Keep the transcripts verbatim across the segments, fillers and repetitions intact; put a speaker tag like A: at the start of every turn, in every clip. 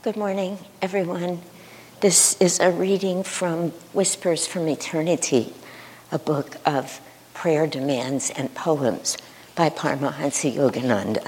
A: Good morning, everyone. This is a reading from Whispers from Eternity, a book of prayer demands and poems by Paramahansa Yogananda.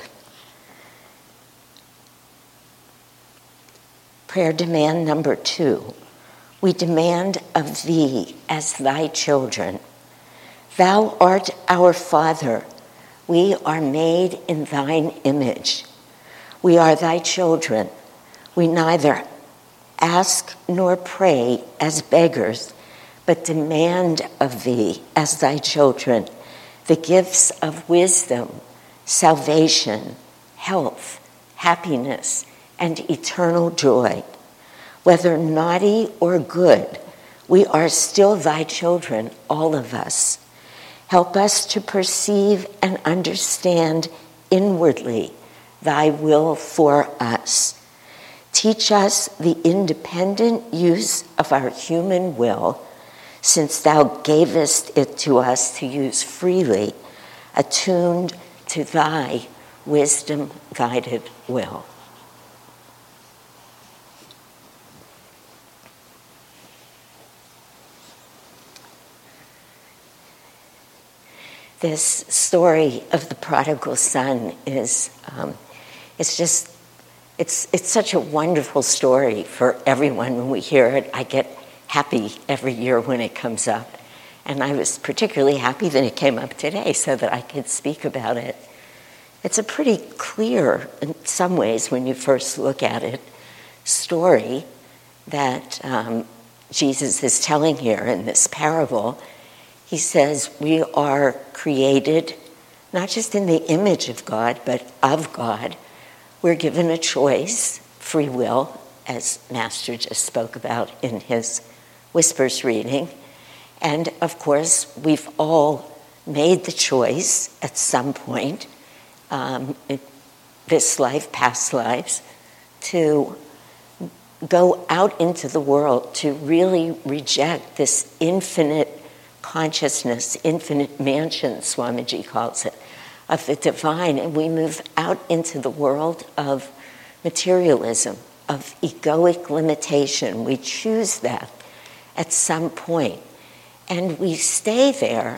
A: Prayer demand number two. We demand of thee as thy children. Thou art our Father. We are made in thine image. We are thy children. We neither ask nor pray as beggars, but demand of thee as thy children the gifts of wisdom, salvation, health, happiness, and eternal joy. Whether naughty or good, we are still thy children, all of us. Help us to perceive and understand inwardly thy will for us. Teach us the independent use of our human will, since thou gavest it to us to use freely, attuned to thy wisdom-guided will. This story of the prodigal son is, um, it's just, it's it's such a wonderful story for everyone. When we hear it, I get happy every year when it comes up. And I was particularly happy that it came up today so that I could speak about it. It's a pretty clear, in some ways, when you first look at it, story that um, Jesus is telling here in this parable. He says we are created not just in the image of God, but of God. We're given a choice, free will, as Master just spoke about in his Whispers reading. And of course, we've all made the choice at some point, um, in this life, past lives, to go out into the world, to really reject this infinite consciousness, infinite mansion, Swamiji calls it, of the divine, and we move out into the world of materialism, of egoic limitation. We choose that at some point, and we stay there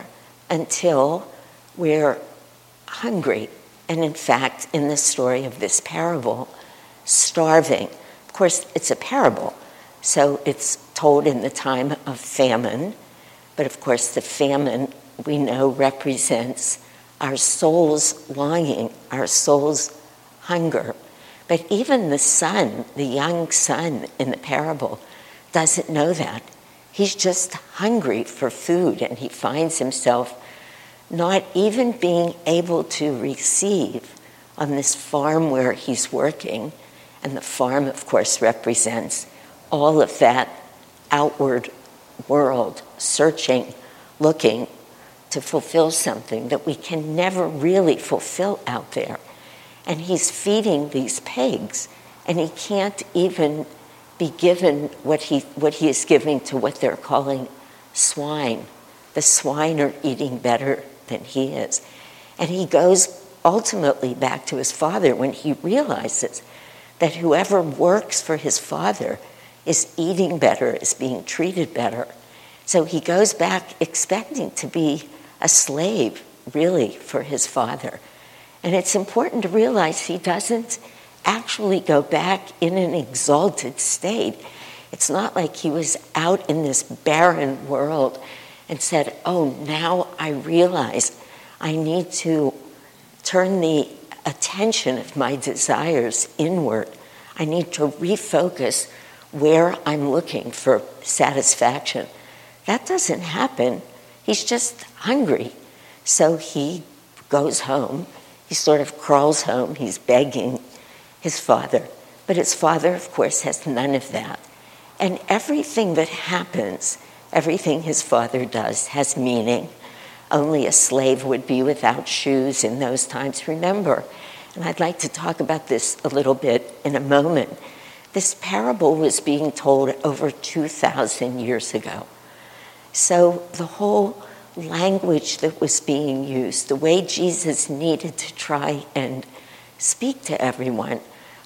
A: until we're hungry, and in fact, in the story of this parable, starving. Of course, it's a parable, so it's told in the time of famine, but of course the famine, we know, represents our soul's longing, our soul's hunger. But even the son, the young son in the parable, doesn't know that. He's just hungry for food, and he finds himself not even being able to receive on this farm where he's working. And the farm, of course, represents all of that outward world, searching, looking to fulfill something that we can never really fulfill out there. And he's feeding these pigs, and he can't even be given what he what he is giving to what they're calling swine. The swine are eating better than he is. And he goes ultimately back to his father when he realizes that whoever works for his father is eating better, is being treated better. So he goes back expecting to be a slave, really, for his father. And it's important to realize he doesn't actually go back in an exalted state. It's not like he was out in this barren world and said, oh, now I realize I need to turn the attention of my desires inward. I need to refocus where I'm looking for satisfaction. That doesn't happen. He's just hungry. So he goes home. He sort of crawls home. He's begging his father. But his father, of course, has none of that. And everything that happens, everything his father does has meaning. Only a slave would be without shoes in those times, remember. And I'd like to talk about this a little bit in a moment. This parable was being told over two thousand years ago. So the whole language that was being used, the way Jesus needed to try and speak to everyone,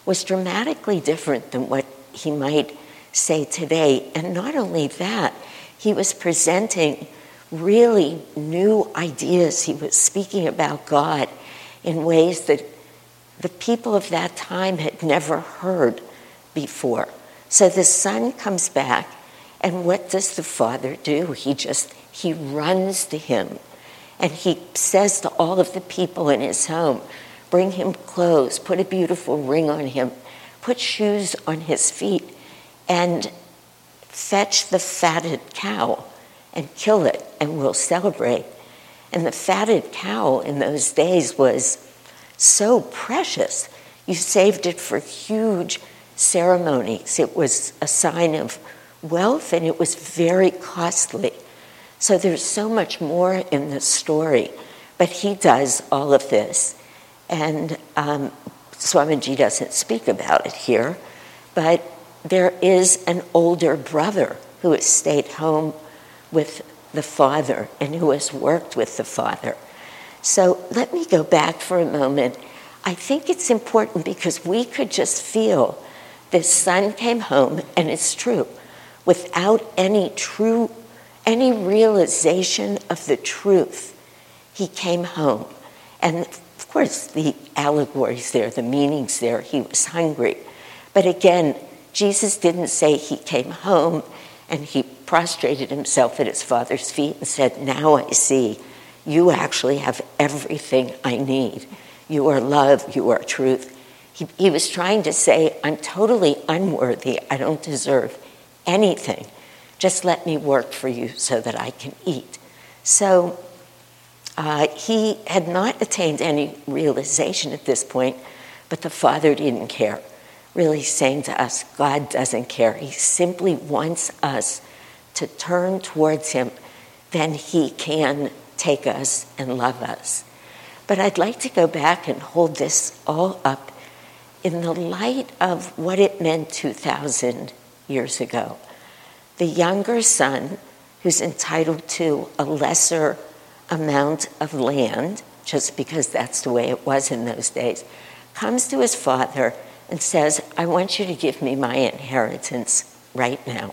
A: was dramatically different than what he might say today. And not only that, he was presenting really new ideas. He was speaking about God in ways that the people of that time had never heard before. So the son comes back, and what does the father do? He just, he runs to him, and he says to all of the people in his home, bring him clothes, put a beautiful ring on him, put shoes on his feet, and fetch the fatted cow and kill it, and we'll celebrate. And the fatted cow in those days was so precious. You saved it for huge ceremonies. It was a sign of wealth, and it was very costly. So there's so much more in the story, but he does all of this. And um, Swamiji doesn't speak about it here, but there is an older brother who has stayed home with the father and who has worked with the father. So let me go back for a moment. I think it's important because we could just feel this son came home, and it's true, without any true, any realization of the truth. He came home. And of course, the allegories there, the meanings there, he was hungry. But again, Jesus didn't say he came home and he prostrated himself at his father's feet and said, now I see, you actually have everything I need. You are love, you are truth. He, he was trying to say, I'm totally unworthy. I don't deserve anything. Just let me work for you so that I can eat. So uh, he had not attained any realization at this point, but the father didn't care. Really saying to us, God doesn't care. He simply wants us to turn towards him. Then he can take us and love us. But I'd like to go back and hold this all up in the light of what it meant two thousand years ago. The younger son, who's entitled to a lesser amount of land, just because that's the way it was in those days, comes to his father and says, I want you to give me my inheritance right now.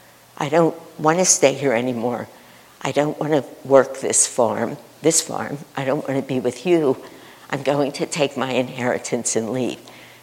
A: I don't want to stay here anymore. I don't want to work this farm, this farm. I don't want to be with you. I'm going to take my inheritance and leave.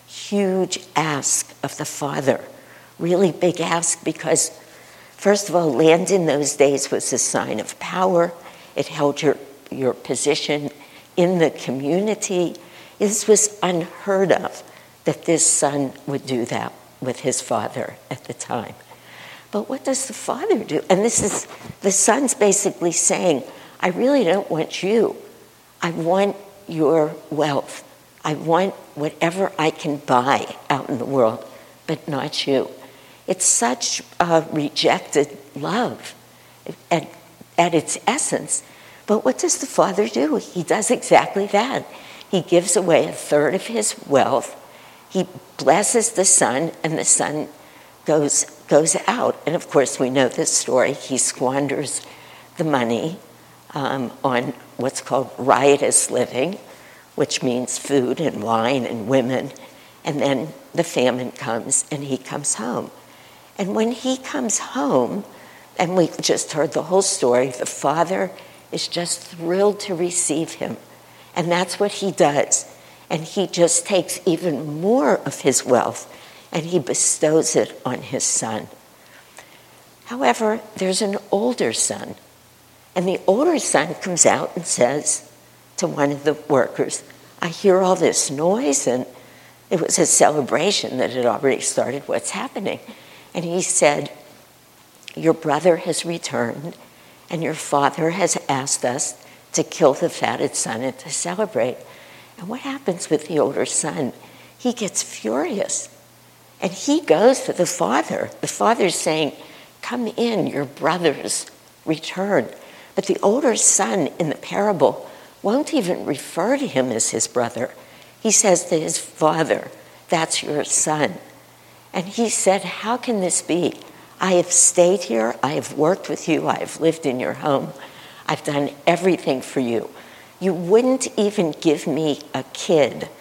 A: Huge ask of the father. Really big ask because, first of all, land in those days was a sign of power. It held your, your position in the community. This was unheard of, that this son would do that with his father at the time. But what does the father do? And this is, the son's basically saying, I really don't want you. I want your wealth. I want whatever I can buy out in the world, but not you. It's such a rejected love at, at its essence. But what does the father do? He does exactly that. He gives away a third of his wealth. He blesses the son, and the son goes, goes out. And of course, we know this story. He squanders the money um, on what's called riotous living, which means food and wine and women. And then the famine comes, and he comes home. And when he comes home, and we just heard the whole story, the father is just thrilled to receive him. And that's what he does. And he just takes even more of his wealth and he bestows it on his son. However, there's an older son. And the older son comes out and says to one of the workers, I hear all this noise, and it was a celebration that had already started. What's happening? And he said, your brother has returned, and your father has asked us to kill the fatted son and to celebrate. And what happens with the older son? He gets furious. And he goes to the father. The father's saying, come in, your brother's returned. But the older son in the parable won't even refer to him as his brother. He says to his father, that's your son. And he said, how can this be? I have stayed here. I have worked with you. I have lived in your home. I've done everything for you. You wouldn't even give me a kid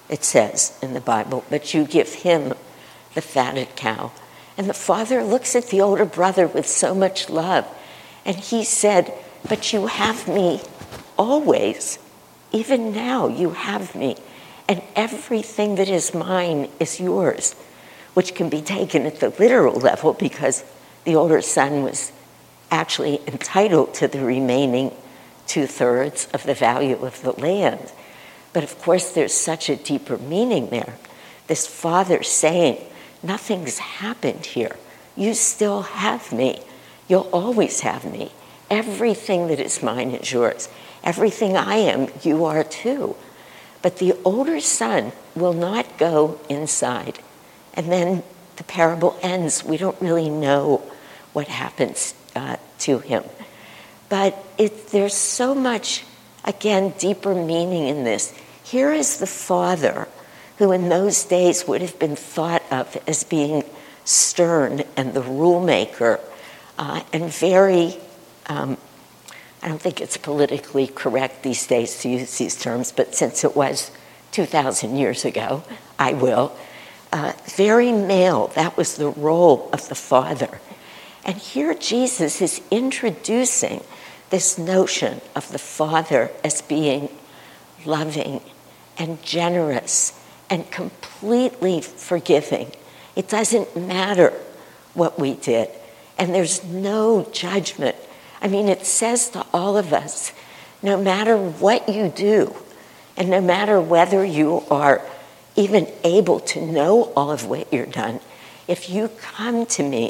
A: it says in the Bible, but you give him the fatted cow. And the father looks at the older brother with so much love. And he said, but you have me always. Even now you have me. And everything that is mine is yours, which can be taken at the literal level because the older son was actually entitled to the remaining two-thirds of the value of the land. But of course, there's such a deeper meaning there. This father saying, nothing's happened here. You still have me. You'll always have me. Everything that is mine is yours. Everything I am, you are too. But the older son will not go inside. And then the parable ends. We don't really know what happens uh, to him. But it, there's so much, again, deeper meaning in this. Here is the father who in those days would have been thought of as being stern and the rule maker uh, and very, um, I don't think it's politically correct these days to use these terms, but since it was two thousand years ago, I will. Uh, very male, that was the role of the father. And here Jesus is introducing this notion of the father as being loving and generous and completely forgiving. It doesn't matter what we did. And there's no judgment. I mean, it says to all of us, no matter what you do, and no matter whether you are even able to know all of what you've done, if you come to me,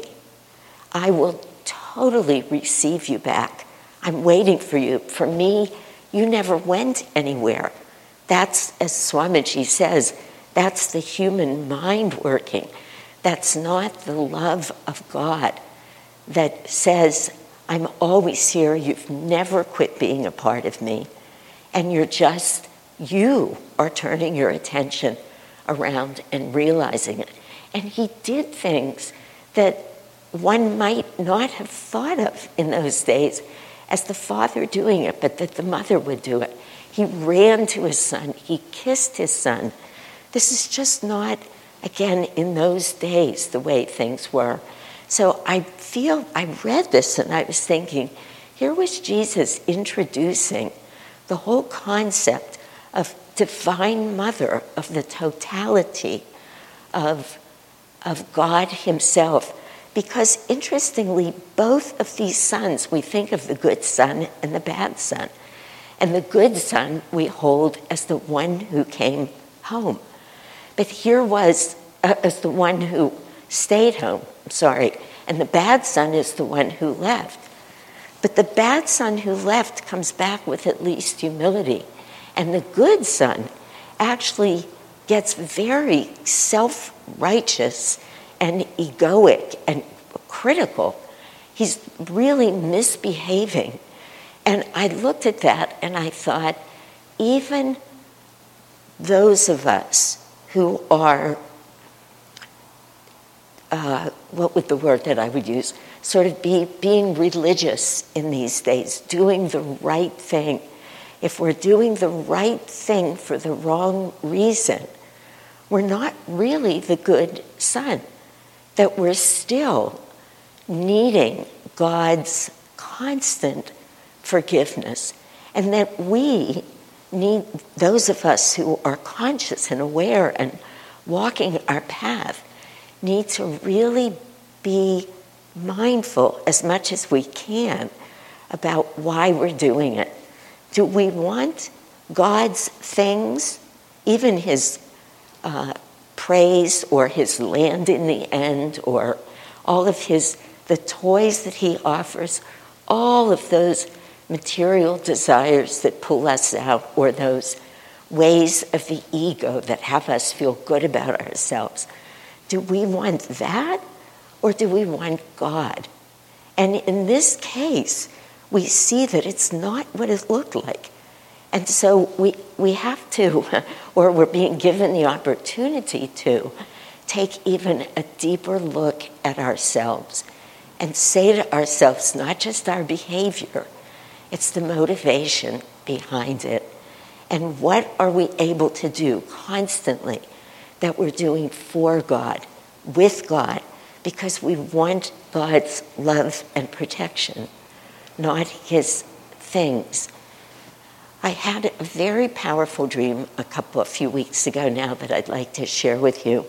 A: I will totally receive you back. I'm waiting for you. For me, you never went anywhere. That's, as Swamiji says, that's the human mind working. That's not the love of God that says, I'm always here, you've never quit being a part of me, and you're just, you are turning your attention around and realizing it. And he did things that one might not have thought of in those days as the father doing it, but that the mother would do it. He ran to his son. He kissed his son. This is just not, again, in those days, the way things were. So I feel, I read this and I was thinking, here was Jesus introducing the whole concept of divine mother, of the totality of, of God himself. Because interestingly, both of these sons, we think of the good son and the bad son. And the good son we hold as the one who came home. But here was uh, as the one who stayed home, I'm sorry, and the bad son is the one who left. But the bad son who left comes back with at least humility. And the good son actually gets very self-righteous and egoic and critical. He's really misbehaving. And I looked at that and I thought, even those of us who are, uh, what would the word that I would use, sort of be being religious in these days, doing the right thing. If we're doing the right thing for the wrong reason, we're not really the good son, that we're still needing God's constant forgiveness, and that we need, those of us who are conscious and aware and walking our path, need to really be mindful as much as we can about why we're doing it. Do we want God's things, even his uh, praise or his land in the end, or all of his, the toys that he offers, all of those material desires that pull us out, or those ways of the ego that have us feel good about ourselves? Do we want that, or do we want God? And in this case, we see that it's not what it looked like. And so we, we have to, or we're being given the opportunity to, take even a deeper look at ourselves and say to ourselves, not just our behavior, it's the motivation behind it. And what are we able to do constantly that we're doing for God, with God, because we want God's love and protection, not his things. I had a very powerful dream a couple, a few weeks ago now that I'd like to share with you.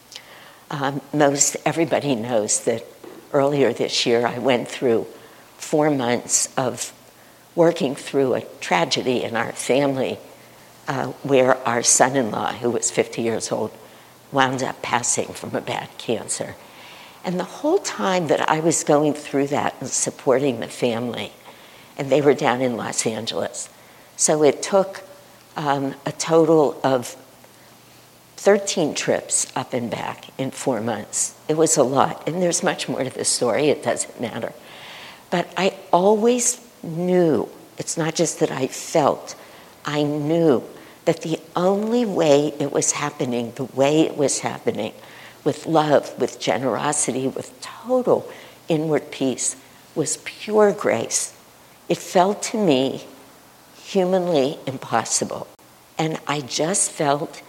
A: Um, most everybody knows that earlier this year I went through four months of working through a tragedy in our family uh, where our son-in-law, who was fifty years old, wound up passing from a bad cancer. And the whole time that I was going through that and supporting the family, and they were down in Los Angeles, so it took um, a total of thirteen trips up and back in four months. It was a lot, and there's much more to the story, it doesn't matter. But I always knew, it's not just that I felt, I knew that the only way it was happening, the way it was happening, with love, with generosity, with total inward peace, was pure grace. It felt to me humanly impossible. And I just felt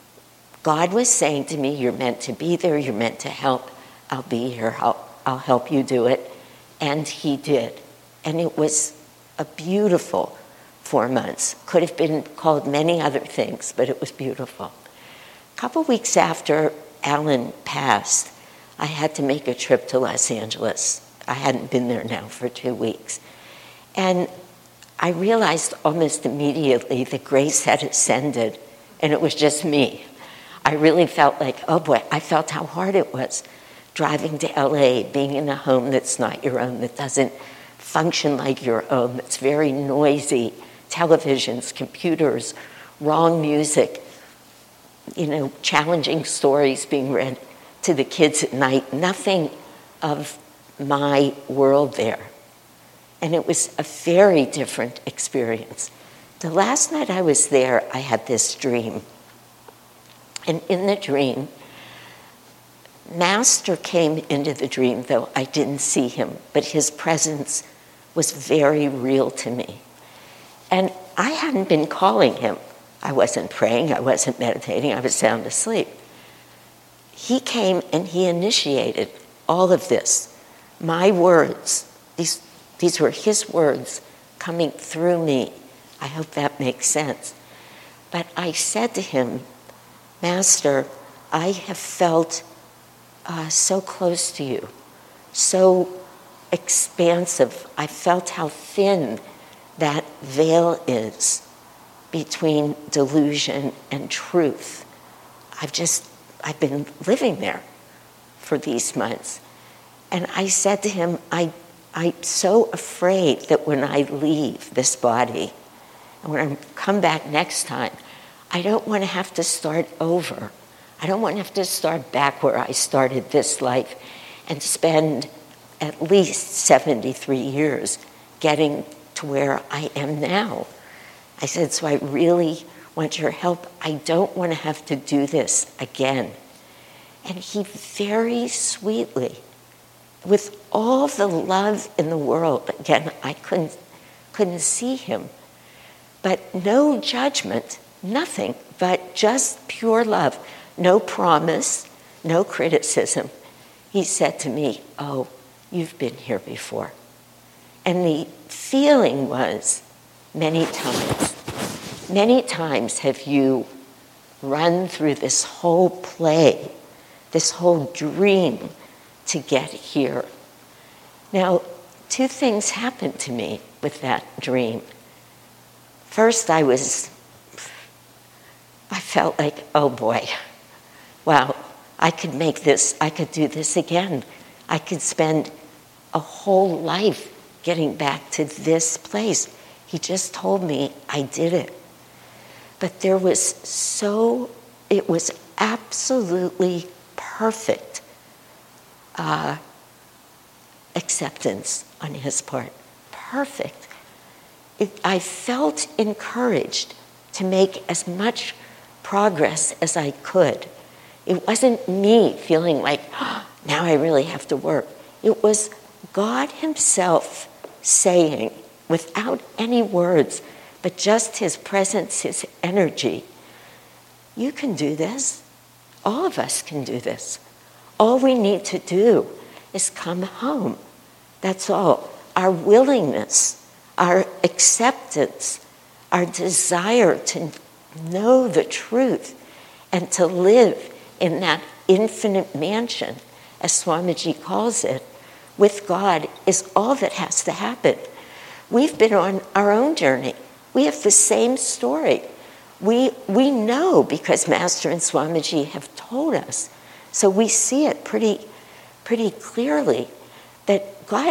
A: God was saying to me, you're meant to be there, you're meant to help, I'll be here, I'll, I'll help you do it. And he did. And it was a beautiful four months. Could have been called many other things, but it was beautiful. A couple weeks after Alan passed, I had to make a trip to Los Angeles. I hadn't been there now for two weeks. And I realized almost immediately that grace had ascended, and it was just me. I really felt like, oh boy, I felt how hard it was driving to L A, being in a home that's not your own, that doesn't function like your own, that's very noisy, televisions, computers, wrong music, you know, challenging stories being read to the kids at night, nothing of my world there. And it was a very different experience. The last night I was there, I had this dream. And in the dream, Master came into the dream, though I didn't see him, but his presence was very real to me. And I hadn't been calling him. I wasn't praying, I wasn't meditating, I was sound asleep. He came and he initiated all of this. My words, these, these were his words coming through me. I hope that makes sense. But I said to him, Master, I have felt uh, so close to you, so expansive. I felt how thin that veil is between delusion and truth. I've just, I've been living there for these months. And I said to him, I, I'm so afraid that when I leave this body, and when I come back next time, I don't want to have to start over. I don't want to have to start back where I started this life and spend at least seventy-three years getting to where I am now. I said, so I really want your help. I don't want to have to do this again. And he very sweetly, with all the love in the world, again, I couldn't, couldn't see him, but no judgment, nothing, but just pure love, no promise, no criticism. He said to me, oh, you've been here before. And the feeling was, many times, many times have you run through this whole play, this whole dream to get here. Now, two things happened to me with that dream. First, I was, I felt like, oh boy, wow, I could make this, I could do this again. I could spend a whole life getting back to this place. He just told me I did it. But there was so, it was absolutely perfect uh, acceptance on his part. Perfect. It, I felt encouraged to make as much progress as I could. It wasn't me feeling like, oh, now I really have to work. It was God himself saying, without any words, but just his presence, his energy. You can do this. All of us can do this. All we need to do is come home. That's all. Our willingness, our acceptance, our desire to know the truth and to live in that infinite mansion, as Swamiji calls it, with God is all that has to happen. We've been on our own journey. We have the same story. We, we know because Master and Swamiji have told us. So we see it pretty, pretty clearly that God,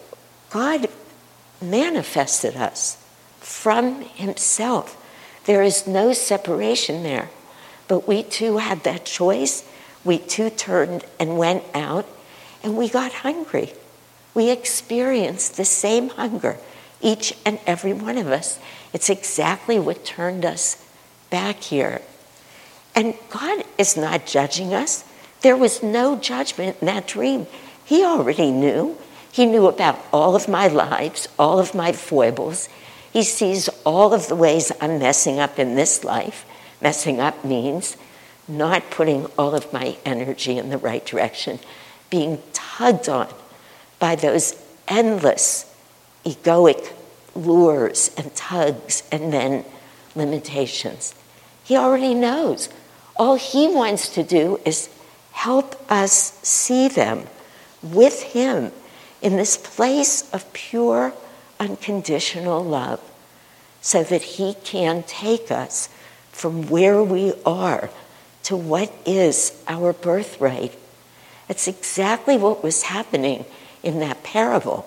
A: God manifested us from himself. There is no separation there. But we too had that choice. We too turned and went out, and we got hungry. We experienced the same hunger, each and every one of us. It's exactly what turned us back here. And God is not judging us. There was no judgment in that dream. He already knew. He knew about all of my lives, all of my foibles. He sees all of the ways I'm messing up in this life. Messing up means not putting all of my energy in the right direction, being tugged on by those endless egoic lures and tugs and then limitations. He already knows. All he wants to do is help us see them with him in this place of pure, unconditional love so that he can take us from where we are to what is our birthright. It's exactly what was happening in that parable.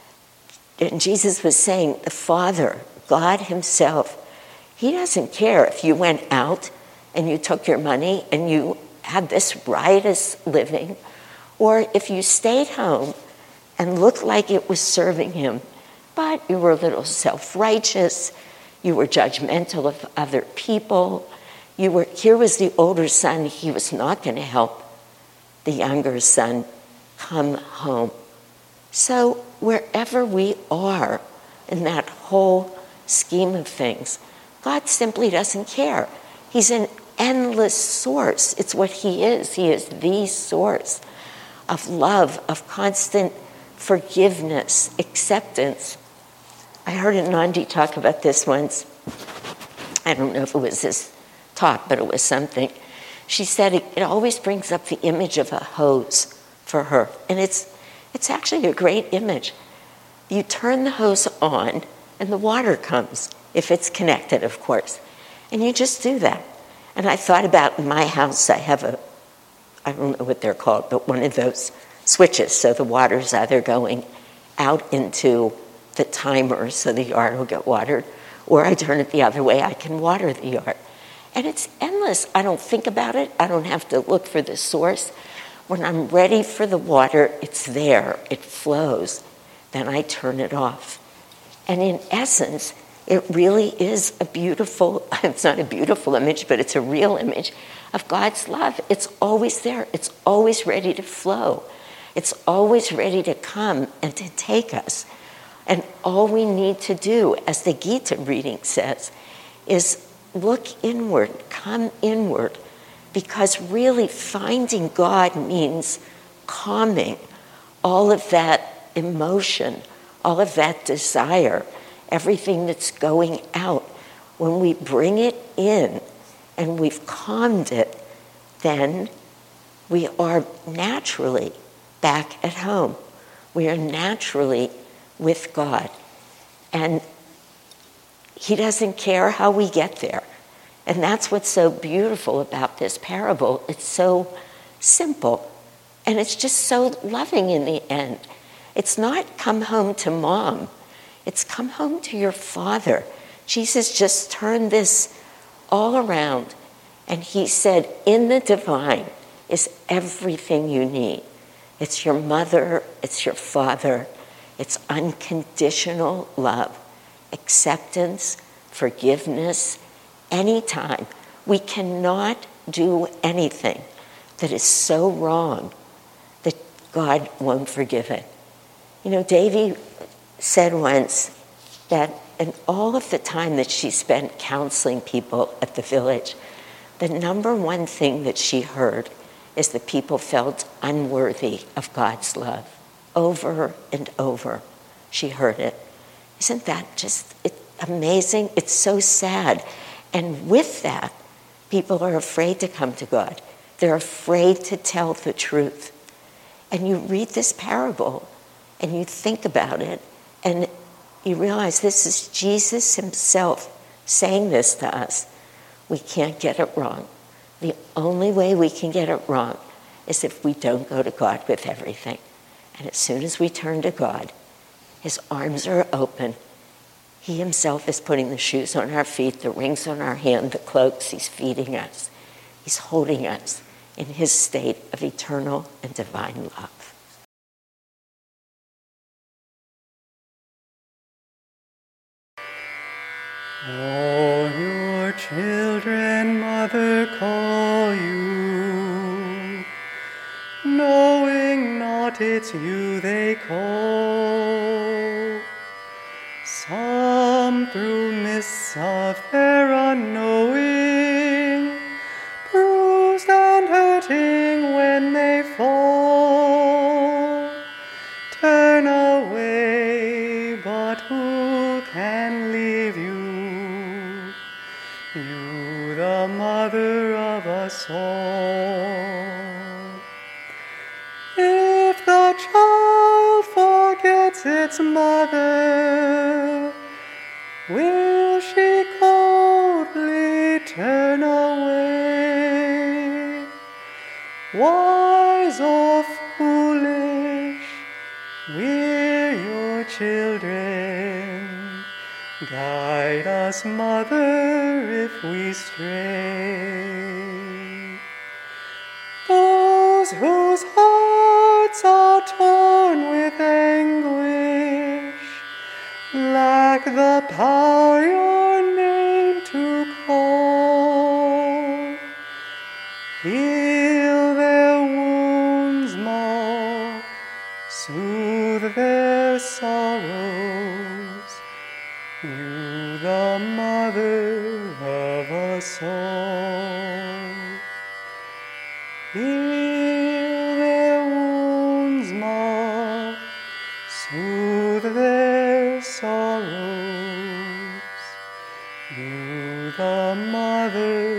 A: And Jesus was saying, the Father, God himself, he doesn't care if you went out and you took your money and you had this riotous living, or if you stayed home and looked like it was serving him, but you were a little self-righteous, you were judgmental of other people, you were, here was the older son, he was not going to help the younger son come home. So wherever we are in that whole scheme of things, God simply doesn't care. He's an endless source. It's what he is. He is the source of love, of constant forgiveness, acceptance. I heard a Nandi talk about this once. I don't know if it was this talk, but it was something. She said it, it always brings up the image of a hose for her. And it's it's actually a great image. You turn the hose on and the water comes, if it's connected, of course. And you just do that. And I thought about in my house, I have a, I don't know what they're called, but one of those switches. So the water's either going out into the timer so the yard will get watered, or I turn it the other way, I can water the yard. And it's endless. I don't think about it. I don't have to look for the source. When I'm ready for the water, it's there. It flows. Then I turn it off. And in essence, it really is a beautiful, it's not a beautiful image, but it's a real image of God's love. It's always there. It's always ready to flow. It's always ready to come and to take us. And all we need to do, as the Gita reading says, is look inward, come inward, because really finding God means calming all of that emotion, all of that desire, everything that's going out. When we bring it in and we've calmed it, then we are naturally back at home. We are naturally with God. And he doesn't care how we get there. And that's what's so beautiful about this parable. It's so simple. And it's just so loving in the end. It's not come home to mom. It's come home to your Father. Jesus just turned this all around. And he said, in the divine is everything you need. It's your mother. It's your father. It's unconditional love, acceptance, forgiveness. Anytime. We cannot do anything that is so wrong that God won't forgive it. You know, Davy said once that and all of the time that she spent counseling people at the village, the number one thing that she heard is that people felt unworthy of God's love. Over and over, she heard it. Isn't that just it, amazing? It's so sad. And with that, people are afraid to come to God. They're afraid to tell the truth. And you read this parable, and you think about it, and you realize this is Jesus himself saying this to us. We can't get it wrong. The only way we can get it wrong is if we don't go to God with everything. And as soon as we turn to God, his arms are open. He himself is putting the shoes on our feet, the rings on our hand, the cloaks. He's feeding us. He's holding us in his state of eternal and divine love.
B: All your children, mother, call you, knowing not it's you they call. Some through mists of their unknowing, bruised and hurting when they fall, turn away, but who can leave you? You, the mother of us all. If the child forgets its mother, will she coldly turn away? Wise or foolish, we're your children. Guide us, Mother, if we stray. Those whose hearts are torn with anguish lack the power your name to call. Heal their wounds more, soothe their sorrows, you, the mother of us all. Heal their wounds, Ma, soothe their sorrows, you, the mother